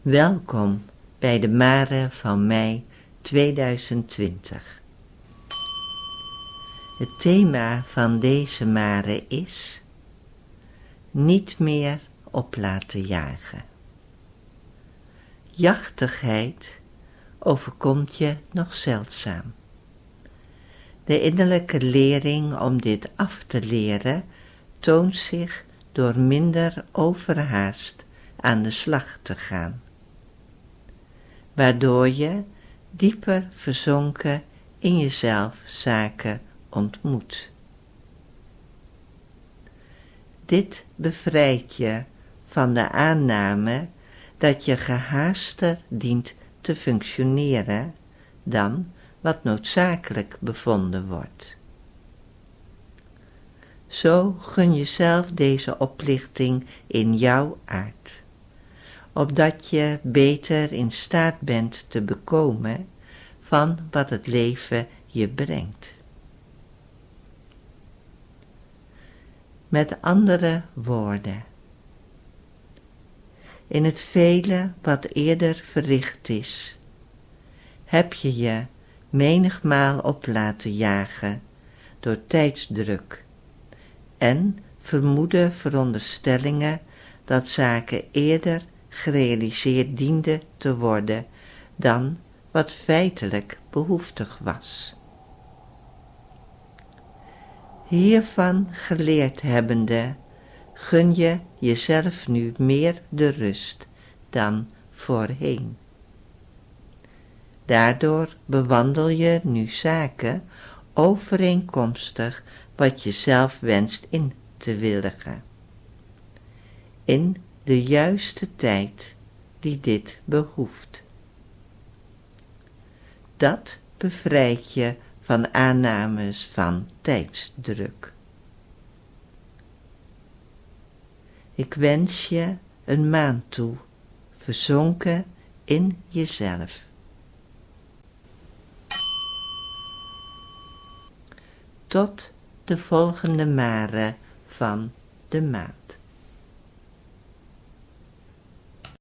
Welkom bij de Mare van mei 2020. Het thema van deze Mare is niet meer op laten jagen. Jachtigheid overkomt je nog zeldzaam. De innerlijke lering om dit af te leren toont zich door minder overhaast aan de slag te gaan, waardoor je dieper verzonken in jezelf zaken ontmoet. Dit bevrijdt je van de aanname dat je gehaaster dient te functioneren dan wat noodzakelijk bevonden wordt. Zo gun jezelf deze oplichting in jouw aard, opdat je beter in staat bent te bekomen van wat het leven je brengt. Met andere woorden, in het vele wat eerder verricht is, heb je je menigmaal op laten jagen door tijdsdruk en vermoede veronderstellingen dat zaken eerder gerealiseerd dienden te worden dan wat feitelijk behoeftig was. Hiervan geleerd hebbende, gun je jezelf nu meer de rust dan voorheen. Daardoor bewandel je nu zaken overeenkomstig wat je zelf wenst in te willigen, in de juiste tijd die dit behoeft. Dat bevrijdt je van aannames van tijdsdruk. Ik wens je een maand toe, verzonken in jezelf. Tot de volgende Mare van de maand.